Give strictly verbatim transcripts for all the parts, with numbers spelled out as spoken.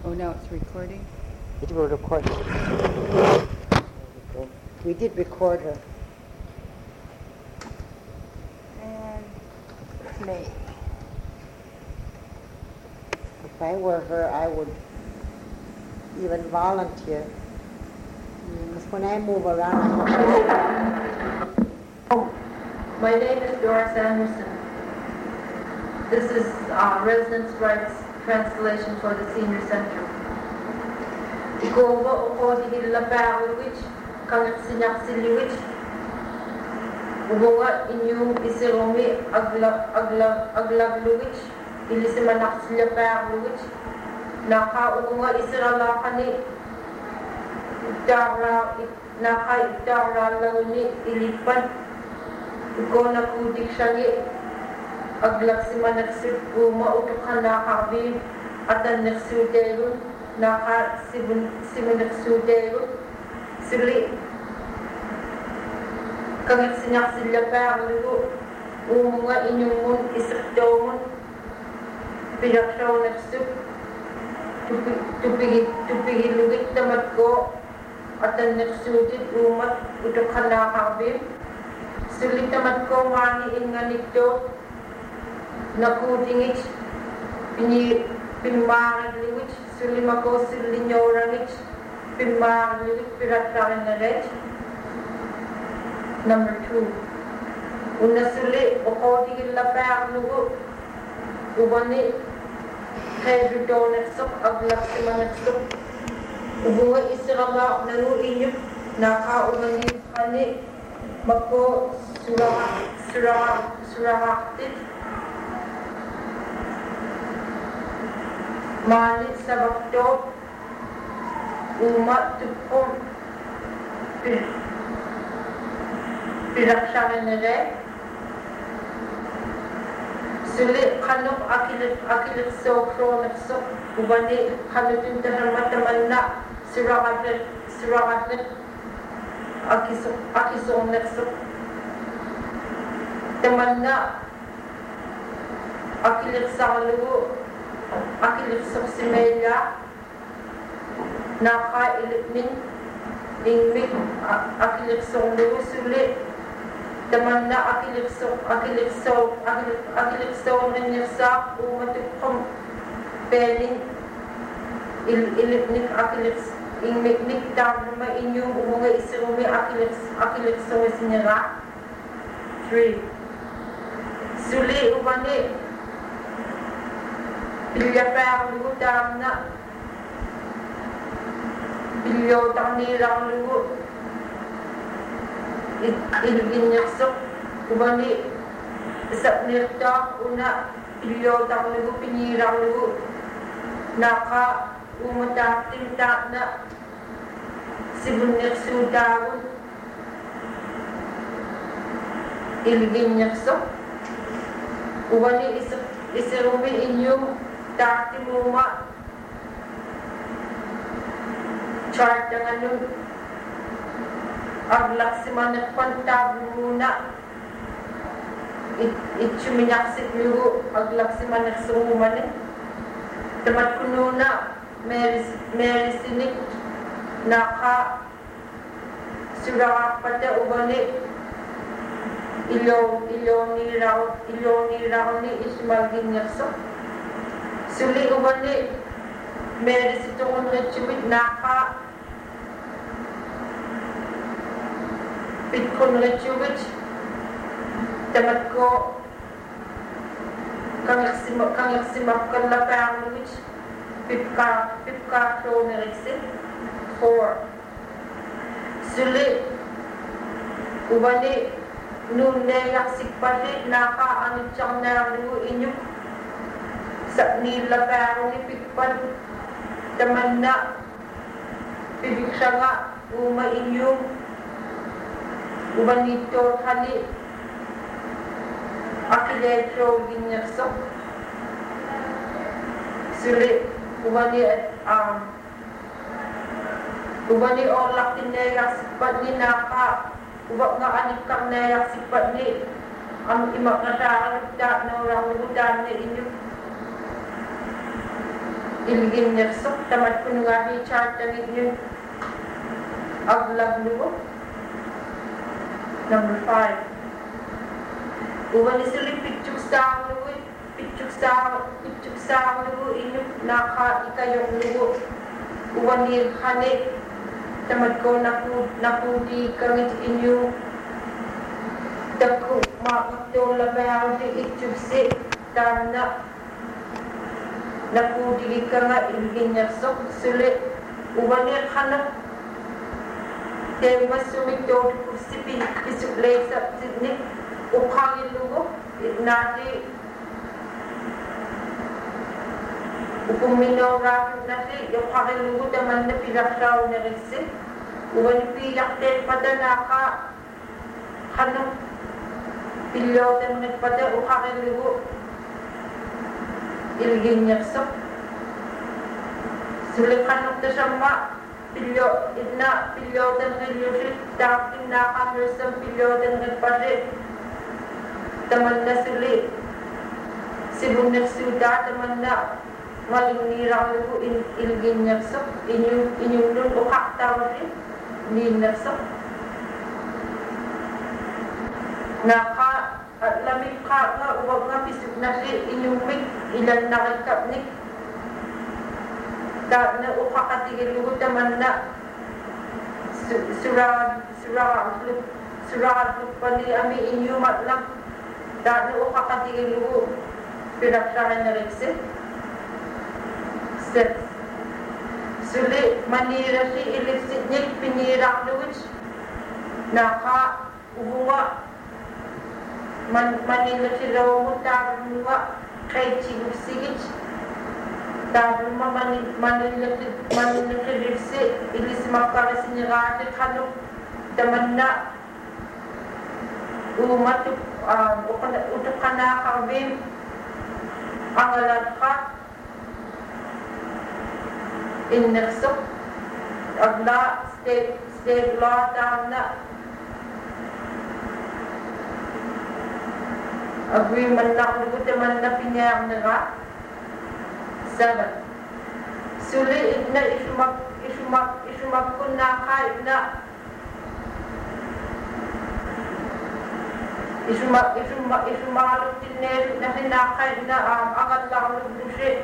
Oh, now it's recording? It will record. We did record her. And play. If I were her, I would even volunteer. Because when I move around, oh, my name is Doris Anderson. This is uh, residence rights translation for the senior center. Ikova o di hilapawich, kangat sinaksiliwich. Ubunga inyo isiromi aglag aglag aglagluwich, ilisimanak silapawich. Naka ubunga isiralakani, itara naka itara laguni ilipan. Iko nakudik siya aglag si manaksit uma utukan nakabib at ang naksudero naka si manaksudero sili kangat sinak sila pa ang lugo umunga inyong mun isakdaw mun pinaksaw naksud tupigil lugit tamat ko at ang naksudit umat utukan nakabib sili tamat ko maniin nga nito nakutingich pini pinmarliwich sulimako silinyorangich pinmarliwich piratranarech. Number two, una suli okodigil lapaglugo ubani kayrudonaksok aglaksimanaksok ubunga isirama naru inyuk nakaunangin kani mako surah surah surahaktit Malit sa bakto umat tupong piraksyakan nere sulit kanok akilit akilit so kronak so ubani kanutin terhormat teman nak suragat suragat akisok akisok neksok teman nak akilit sa lugu akilit sa simelya naka ilitmin ingmik akilit sa lugu sulit teman na akilit sa akilit sa akilit sa nanyasa umatupong peling ilitnik akilit ingmiknik tam na inyong umunga isirumi akilit akilit sa sinyara. Three, sulit ubani Pilya pa ang lugo tam na pilyo tang nilang lugo ilgin nyaksok ubani isap nirta una pilyo tang lugo pinirang lugo naka umatatim ta na sibun nyakso dagon ilgin nyaksok ubani isap isirumi inyong dati muma chart dengan nun aglak si manat pantab muna itchu minyaksik lugo aglak si manat sumuman temat kununa meris merisinik naka surah pada ubani ilo ilo ni raw ilo ni raw ni ismagin nyaksok suli ubani meron itong nagchimit naka pitkon nagchimit tamat ko kangaksimap kangaksimap kalapang which pipka pipka flow na reksit. Four, suli ubani nunne yaksikpati naka anit siyang naralu inyuk sa nila pero ni pikpan teman na pibig siya nga umainyong umanito hali akiletro ginyasok sulit umani at um, umani olak tinayang sipat ni naka ubak nga anik kang nayang sipat ni ang imak na siya ang na orang udan ni inyong ilgin nersok tamat kunungahi chartangit yun aglag lugo. Number five. Uwan isili pitchuk sa lugo, pitchuk sa pitchuk sa lugo inyo naka ikayong lugo. Uwan ni hane tamat ko naku nakudi kangit inyo daku makakto labayaw di itchukse tamna nakudi ka nga ilgin nersok sulit uwan ni hane tema sumito sipi isukle sa sidni ukhangin lugo nati ukumino rafi nati ukhangin lugo taman na pilaksaw na rinsi uwan pilakte pada naka hanong pilyo taman pada ukhangin lugo ilgin yaksok sulit hanong tasama pilyo idna pilyo dan ngelyusit dakin nakamersam pilyo dan ngepade taman na suli sibun nagsuda taman na maling nirang lugo ilgin yaksok inyong inyong nun ukak tawari ni naksok naka at lamig ka nga uwag nga pisuk na si inyong mig ilan nakikapnik da na upakatigil lugo taman na surad surad surad pali ami inyo matlang da na upakatigil lugo pinagsakan na rekse set suli manira si ilipsit niya pinirak luwich naka ubuwa man manila si rawo taruwa kay chigugsigich dahil mamani manilakit manilakirisi ilis makarasi niya rati kanok daman na umatuk utuk ka na karbim ang alat ka innersok agla state state law dahil na agreement na kung daman na pinyang na ka seven. Suli idna isumak isumak isumak kun na ka idna isumak isumak isumak tinner na hinaka idna ang agat lang lubusi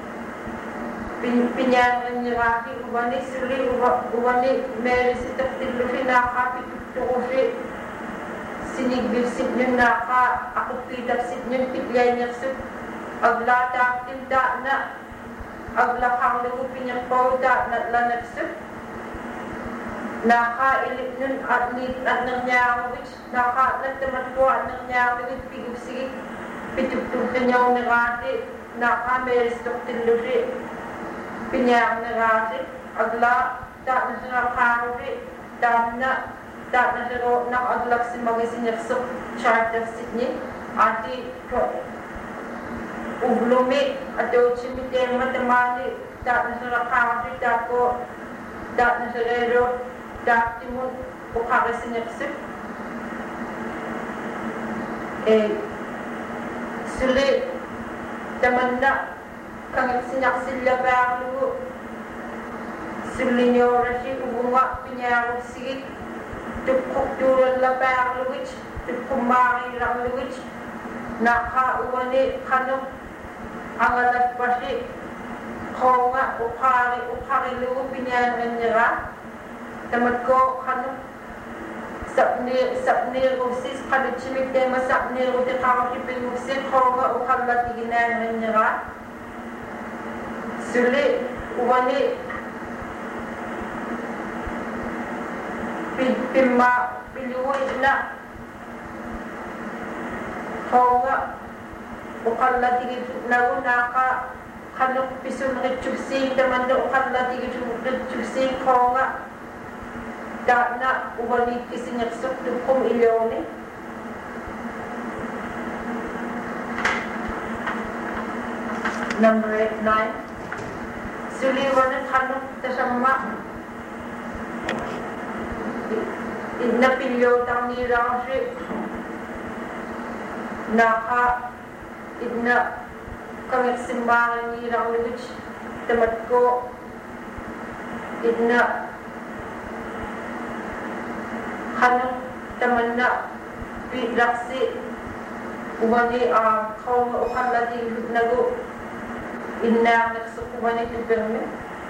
pinyangan niya raki ubani suli ubani meri sitak tilusi naka pitutukusi sinigbirsit niyo naka ako pidapsit niyo pitlay niya sut aglata tinda na aglakang lugo pinyakpawda na lanagsip naka ilip nun at nit at nangyawit naka nagtamat ko at nangyawit pigusig pitugtug na niyaw nagati naka meristok tilusi pinyang nagati agla ta na siya karuri dam na ta na siya nakaglak si magisinyakso charter sidni ati ublumi atau cimite matemani tak nasara kawi tak ko tak nasara ro tak timun ukara sinyakse eh sule tamanna kang sinyakse labalu sule nyorasi ubunga pinyaru sigit tukuk duran labalu which tukumari lang which naka uwani kanong ang alat pasi ko nga ukari ukari lugo pinyangan nira tamat ko kano sapni sapni rusis kano chimik tema sapni ruti kama kipingusin ko nga ukala tiginangan nira suli uwani pimma piluwi na ko nga ukalla tigit lagu naka kanok pisun recupsing teman do ukalla tigit recupsing konga da na ubali kisinyak sok dukum ilyone number eight nine suliwan kanok tasama idna pilyo tangi rashi naka idna kami simbahan ni rawich temat ko idna kanang teman na pilaksi wani a kau ukan lagi nagu inna nagsuku wani tibirmi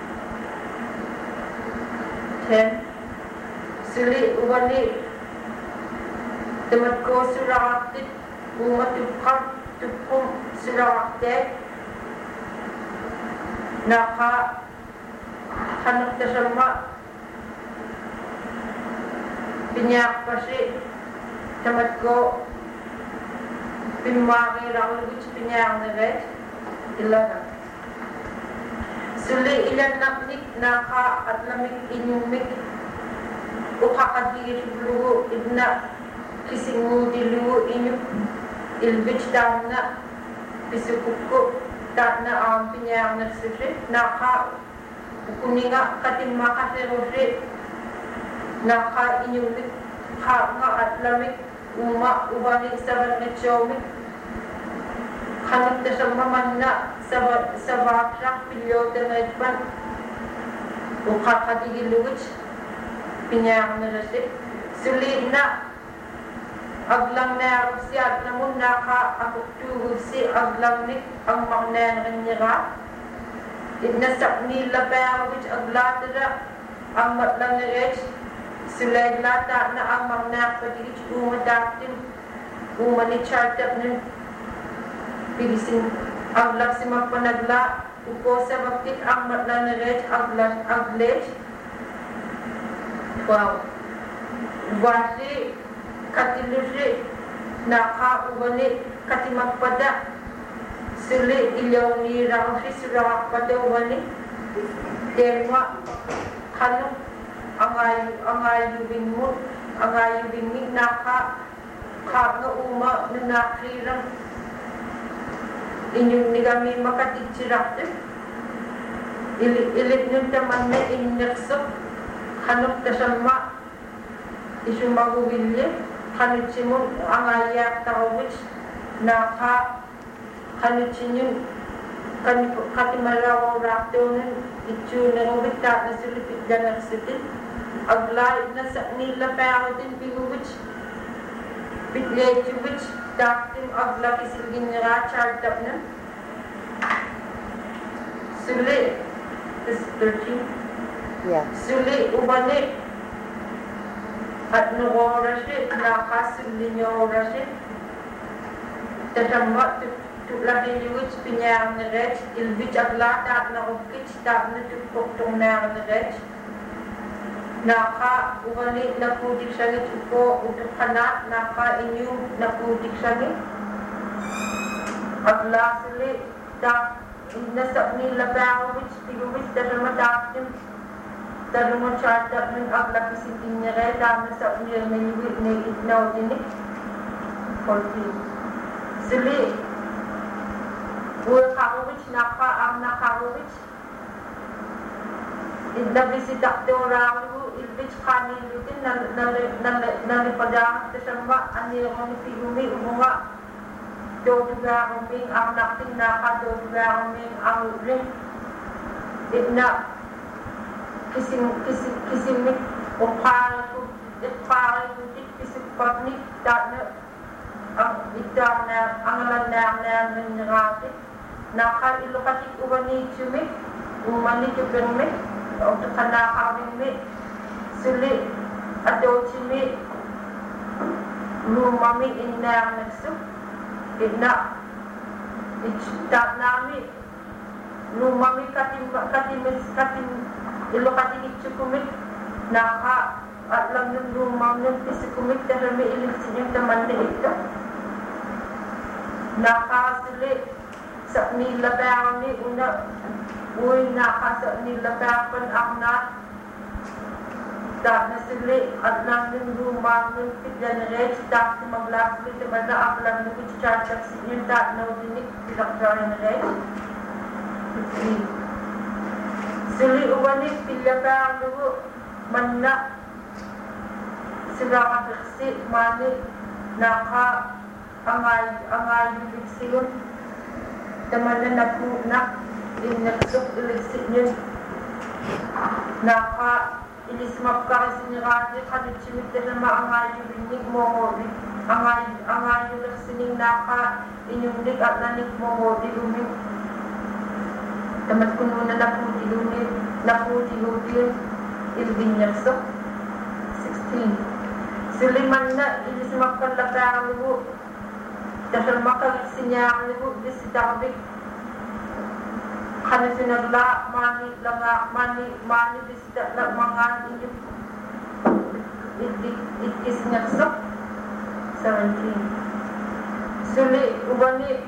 ten suli wani temat ko suratit umat tupkam tupkum suratit naka hanap tasama pinyak pasi temat ko pimagi raul which pinyak naget ilaga suli ilan naknik naka at lamik inyumik ukakadir lugu idna kisingu dilugu inyum ilbich down na pisukukuk tak na ang pinyang nagsisip naka kuninga katimma kasirusip naka inyumik ka nga at lamik uma ubani sabar na chomik kanag na sa maman na sa baksak pilyote na itban ukakadigilugit pinyang narasip sulit na aglang na siya namun naka akuktuhud si aglang ni ang magnan nga idnasak nila pero which aglatara ang matlang na rech sulay lata na ang magnak patigit umadatin umani chartap ng pilising aglang si magpanagla upo sa bakit ang matlang na rech aglang aglet wow wasi katilusi naka ubani katimagpada suli ilaw ni rangsi surak pada ubani derma kanu angay angay yubing mo angay yubing ni naka kagna uma nanakirang inyong nigami makatitsirak ilit nung taman na inyaksok kanok tasama isu magubilye kanutsimon ang ayak tarawich naka kanutsinyon katimalawaw raktonan itsu narobit ka na silipit ganak sitin aglay na sa nila pero din piguwich pitlechubich daktim agla kisilgin nga chartap na suli is thirteen yeah suli ubani at nurorasi nakasulli nyorasi tatamma tuladi liwit pinyang na rech ilbich aglata na ukit tak na tupoktong na rech naka ugali na pudik sangit upo untuk kanat naka inyong na pudik sangit aglasili tak nasab nila bawit piguwit tatamma taktim Darungan charter ng agla kisitin niya rin, dami sa niya niliwit na itnaw din eh. forty. Sili, buwan kakawits, naka ang nakawits. Idnabi si Doctor Raul, ilbits kanilutin, nalipadangat sa samba, anirong pigumi, umunga. Doduga uming ang nakting naka, doduga uming ang ring. Idna, Kisim kisim kisimik upara tu upara tu kisim pagnik tak na ang idam na ang landang na nangati naka ilokati ubani chumik umani chupengmik untuk kana kawingmik suli ado chimik lumami inna nagsuk idna ichtak nami lumami katim katim katim ilokati ichukumit naka at lang ng lumang ng pisikumit na rami ilinsin yung taman na ito nakasili sa nilabang ni una uy naka sa nilabapan ang nat dahil sili at lang ng lumang ng pidyanarech dahil maglakli naman na ang lang ng ichachak sinyo dahil na udinik pinakdaranarech sili uwanik pilabang lugo manna sila kabiksi mani naka angay angay biksiyon taman na napuna Inaksok ilisik niya. Naka ilis mapkara sinirati kadit simit na maangayo binig mo rin. Angayo, angayo lang sining naka inyunik at nanik mo rin umik. Tamat kuno na naputi lumit, naputi lumit, ilbinyaksok. sixteen. Suliman na ilis mapkalapang lubo. Dasal makaliksinya lubo bisitabik. Kami sinagla, mani, langa, mani, mani, bisita, la, mga inyo, itis nyaksok, seventeen. Suli, ubani,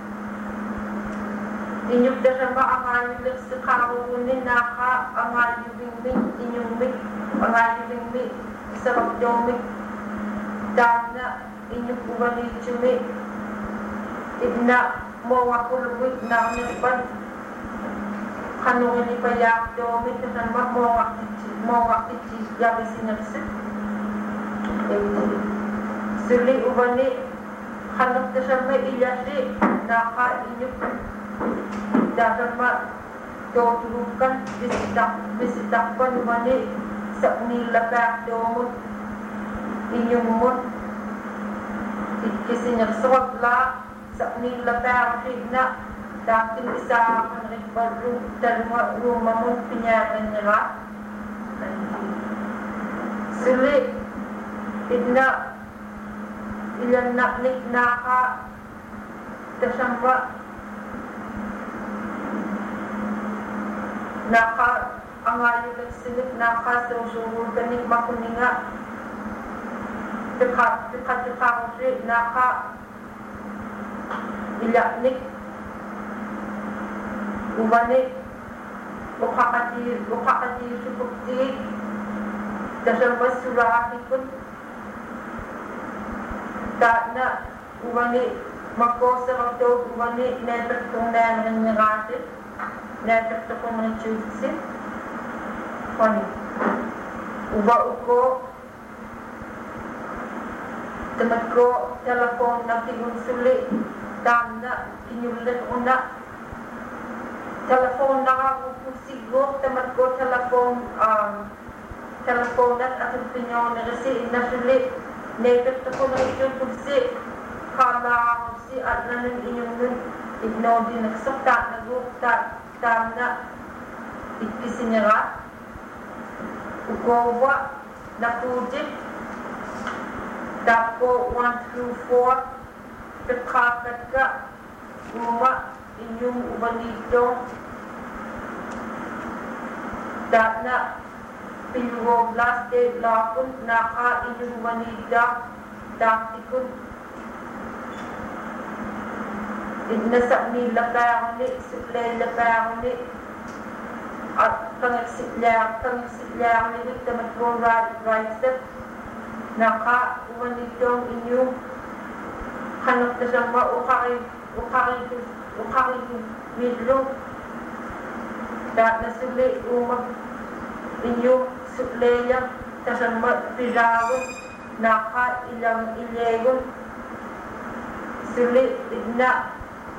inyong dasama, ang ayong sa karunin, naka, ang ayong bingmik, inyong mik, ang ayong bingmik, sarap domik, dana, inyong ubani, chumik, ibna, mawakulubik, na nipan, kanungan ni payak domit na naman mo wakti cheese gabi sinapsit. Suli ubani hanap na siya may ilyasi naka inyok dagan ma tutulukan bisitak bisitakpan ubani sa nila payak domit inyong mut ikisinapsawag la sa nila payak na dakin isa ang nagbaru dalwa rumah mo pinyaran nila suli idna ilan na naka tasamba naka angayo nagsilip naka susunod kanig makuninga dekat dekat dekat naka ilaknik ubani ukakati ukakati supukti dasar basura ikut karena ubani makosa waktu ubani netek tungdan negatif netek tukung mencuci koni uba uko tematko telepon nanti unsuli dana inyulit una telepon nakakupusigok temat ko telepon um, teleponan atau pinyaw na kasi nasuli nepet ko na ito pugsi kala si at nanin inyong nun ignaw din nagsakta nagukta na ipisinira ugawa nakujit dapo one through four pekakat ka uma inyong ubanito dana pilwo blaste lakon naka inyong ubanida daktikon idnasak ni lapangni suplay lapangni at pangaksiklang pangaksiklang ni tamat ko right right step naka ubanitong inyong hanap na sama ukari ukari ukari midlo dat nasuli umag inyo supleya tasama pirago naka ilang ilegon suli idna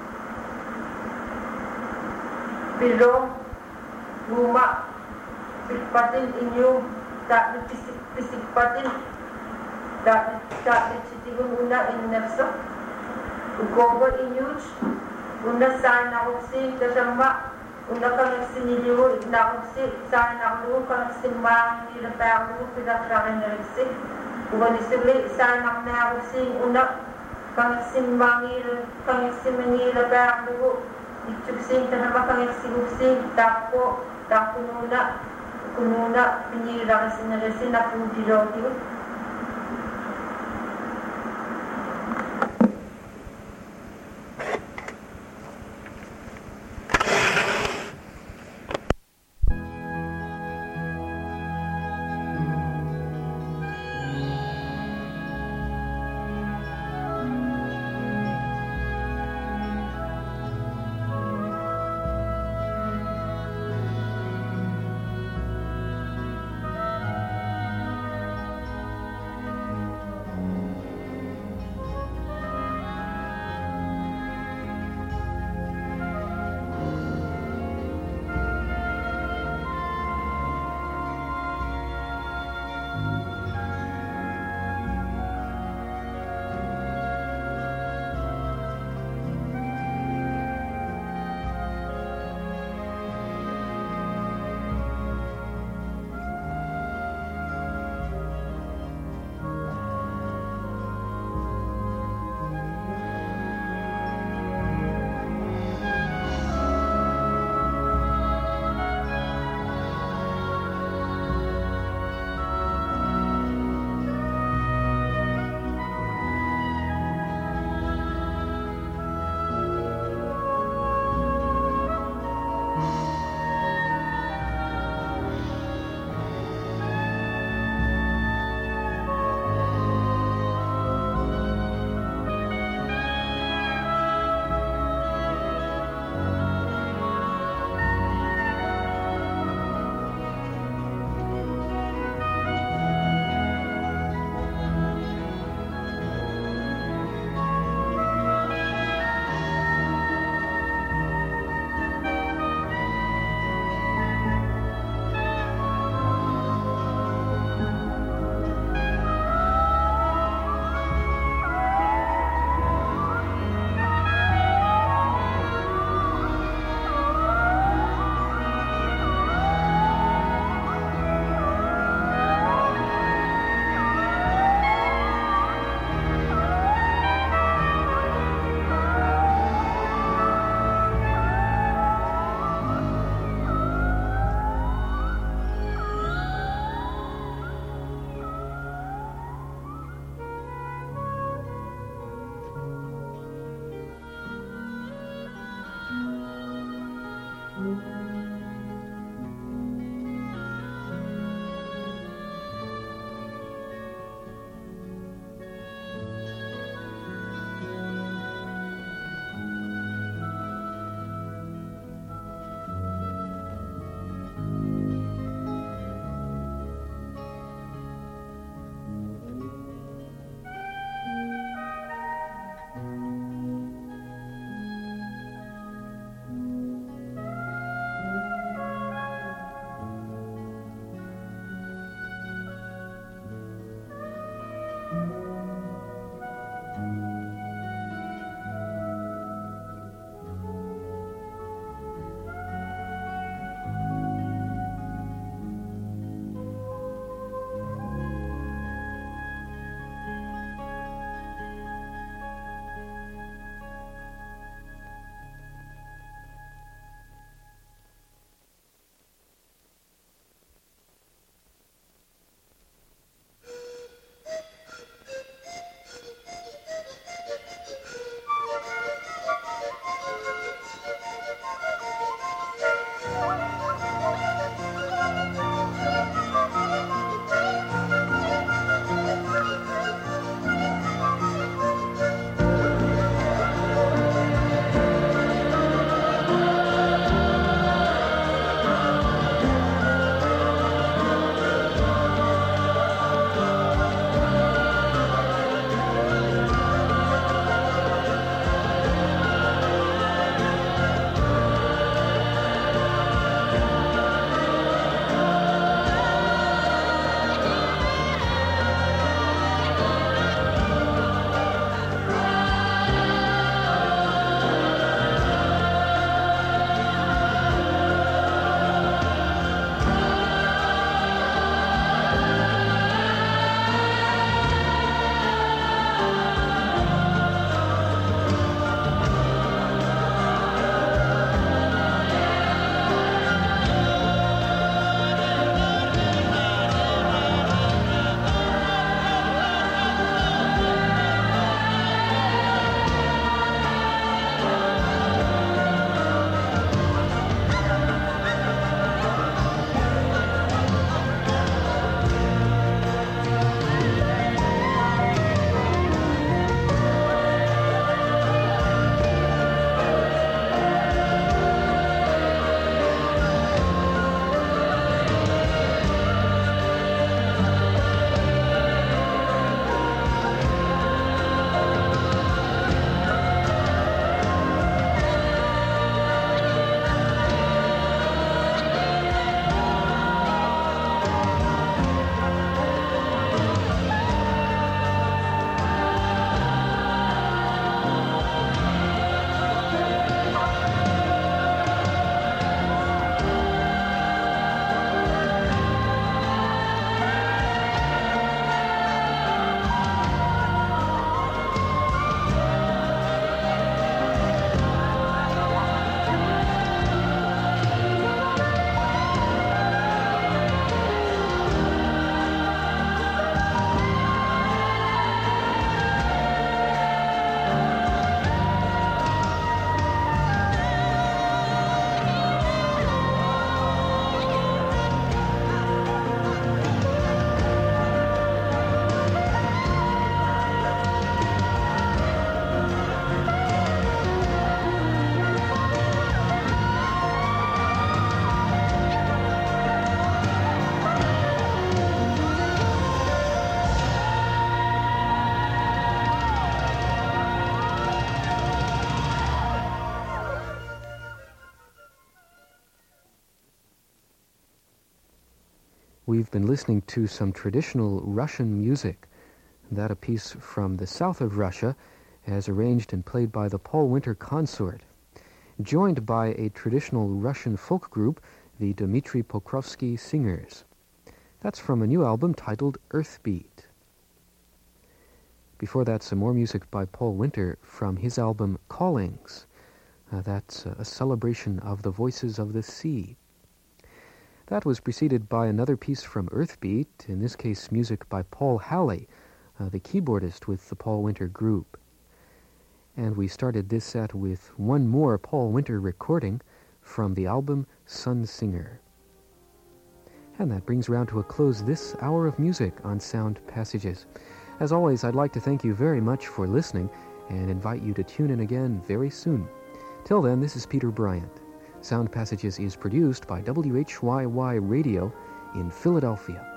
pilong guma pipatin inyo dat pisik pisik patin dat dat citigun una inerso ugogo inyuch una sana uksi tasama una kang siniliwo na uksi sana ulo kang simang ni lapang pinakarakan na uksi uga nisuli sana na uksi una kang simang kang simang lapang ulo ituksin tasama kang uksi tapo tapo nuna kununa pinira kasi na kasi na pudiro We've been listening to some traditional Russian music, that a piece from the south of Russia, as arranged and played by the Paul Winter Consort, joined by a traditional Russian folk group, the Dmitry Pokrovsky Singers. That's from a new album titled Earthbeat. Before that, some more music by Paul Winter from his album Callings. Uh, that's uh, a celebration of the voices of the sea. That was preceded by another piece from Earthbeat, in this case music by Paul Halley, uh, the keyboardist with the Paul Winter Group. And we started this set with one more Paul Winter recording from the album Sun Singer. And that brings around to a close this hour of music on Sound Passages. As always, I'd like to thank you very much for listening and invite you to tune in again very soon. Till then, this is Peter Bryant. Sound Passages is produced by W H Y Y Radio in Philadelphia.